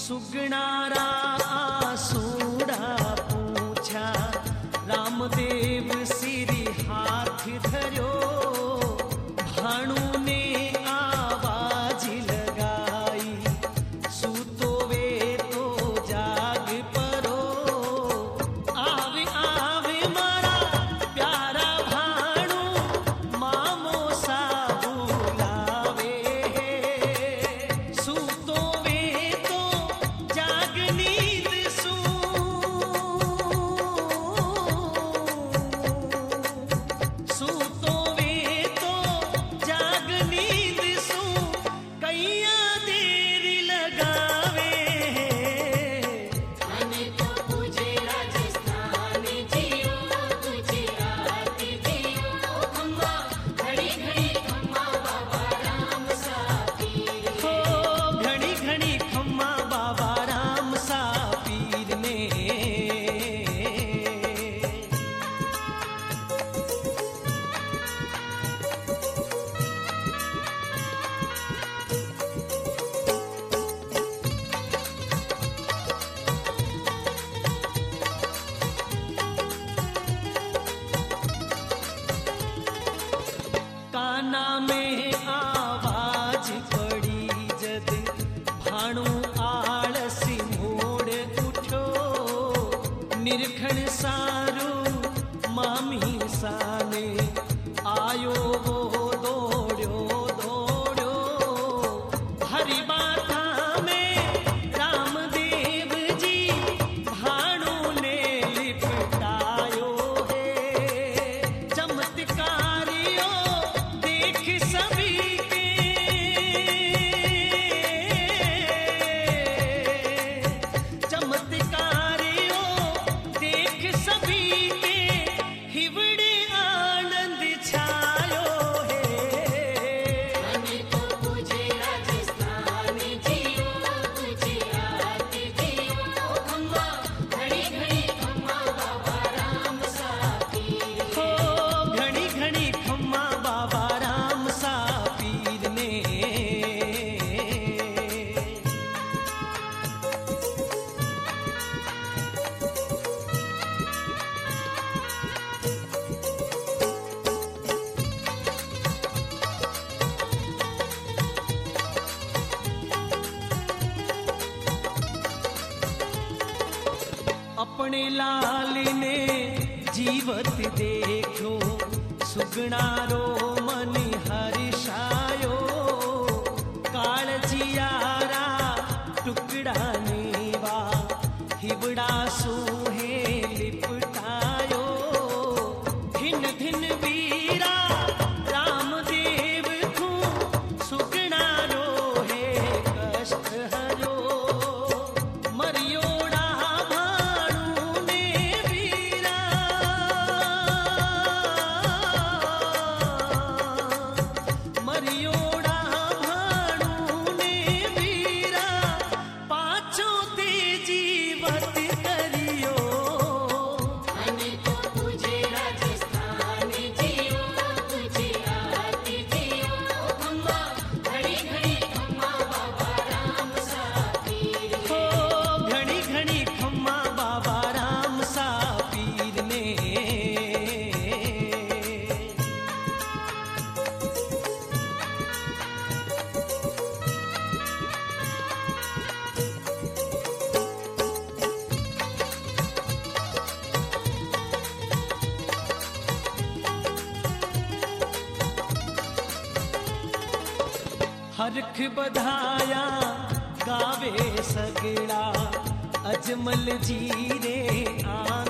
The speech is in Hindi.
सुगणारा आसूड़ा पूछा, रामदेव सिरी हाथ धर्यो, भाणु ने आवाज लगाई, सूतो वे तो जाग परो, आवे आवे मारा प्यारा भाणु, मामो सा बुलावे, सूतो वे तो जाग नींद सू, सूतो वे तो जाग नींद सू, कैया देर लगावे, अने तो पूजे राजस्थान जियो, गुजरात जियो, खम्मा घड़ी घड़ी खम्मा बाबा राम सा पीर हो घड़ी घड़ी खम्मा बाबा राम सा पीर ने। काना में आवाज पड़ी जद, भाणु आलसी मोड़ उठो, निरखण सारू मामी साने, आयो वो दौड़ो दौड़ो, हरि बाथा में रामदेव जी, भाणु ने लिपटायो है, चमत्कारियो देख सभी के, चमत्कारियो देख सभी के, हिवड़े आनंद छायो है, अने तो पूजे राजस्थान जियो, गुजरात जियो, खम्मा घड़ी घड़ी खम्मा बाबा राम सा पीर हो घड़ी घड़ी खम्मा बाबा राम सा पीर ने। अपने लाल ने जीवत देखो, सुगणारो मन हर्षायो, काळजियारा टुकड़ा नेवा, हिवड़ा सूहे लिपटायो, धिन धिन वीरा रामदेव को, सुगणारो है कष्ट हरो, मरियोड़ा भाणु ने वीरा, मरियोड़ा भाणु ने वीरा, पाछो ते जीवत करियो, अने तो पूजे राजस्थान जियो, गुजरात जियो, खम्मा घड़ी घड़ी खम्मा बाबा राम सा पीर हो घड़ी घड़ी खम्मा बाबा राम सा पीर ने। हरख बधाया गावे सगड़ा, अजमल जी रे आन